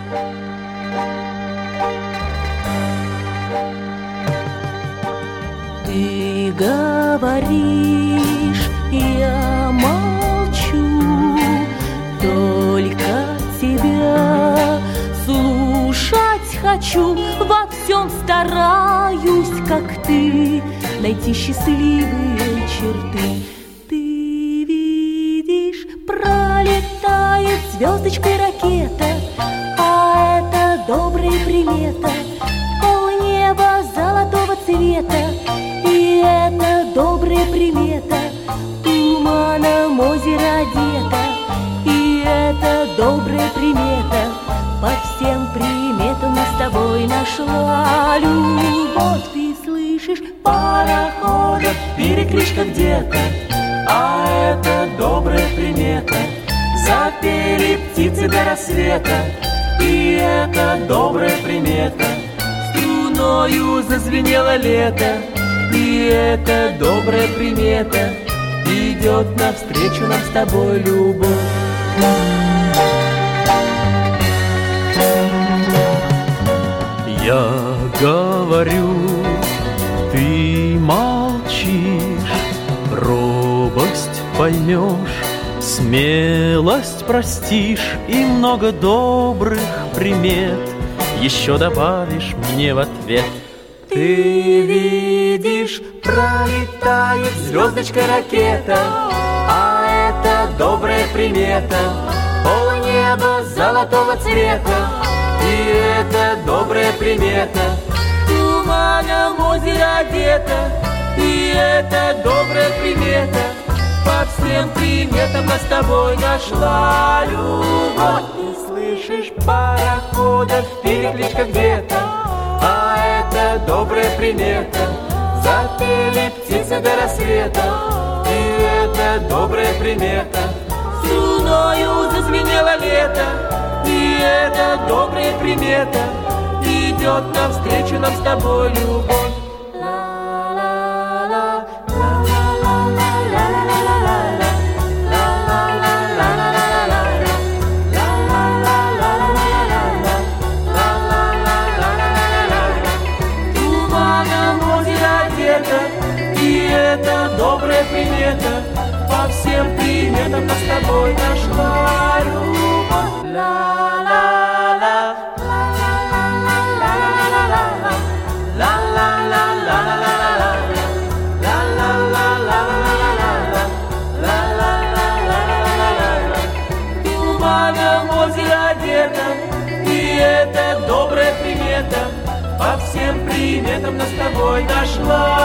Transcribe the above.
Ты говоришь, я молчу, только тебя слушать хочу. Во всем стараюсь, как ты, найти счастливые черты. Ты видишь, пролетает звездочкой ракета, а это добрая примета. Полнеба золотого цвета, и это добрая примета. Туманом озеро одето, и это добрая примета. По всем приметам мы с тобой нашла любовь. Ты слышишь, пароходов перекличка где-то, а это добрая примета. Запели птицы до рассвета, и это добрая примета. Струною зазвенело лето, и это добрая примета. Идет навстречу нам с тобой любовь. Я говорю, ты молчишь, робость поймешь, смелость простишь и много добрых примет еще добавишь мне в ответ. Ты видишь, пролетает звездочка ракета, а это добрая примета. Полнеба золотого цвета, и это добрая примета. Туманом озеро одето, и это добрая примета. По всем приметам нас с тобой нашла любовь. Ты слышишь, пароходов перекличка где-то, а это добрая примета. Запели птицы до рассвета, и это добрая примета. Струною зазвенело лето, и это добрая примета. Идет навстречу нам с тобой любовь. И это добрая примета. По всем приметам нас с тобой нашла любовь. Ла-ла-ла, ла-ла-ла-ла-ла-ла-ла, ла-ла-ла-ла-ла-ла-ла, ла-ла-ла-ла-ла-ла-ла, ла-ла-ла-ла-ла-ла. Туманом озеро одето, и это добрая примета. По всем приметам нас с тобой нашла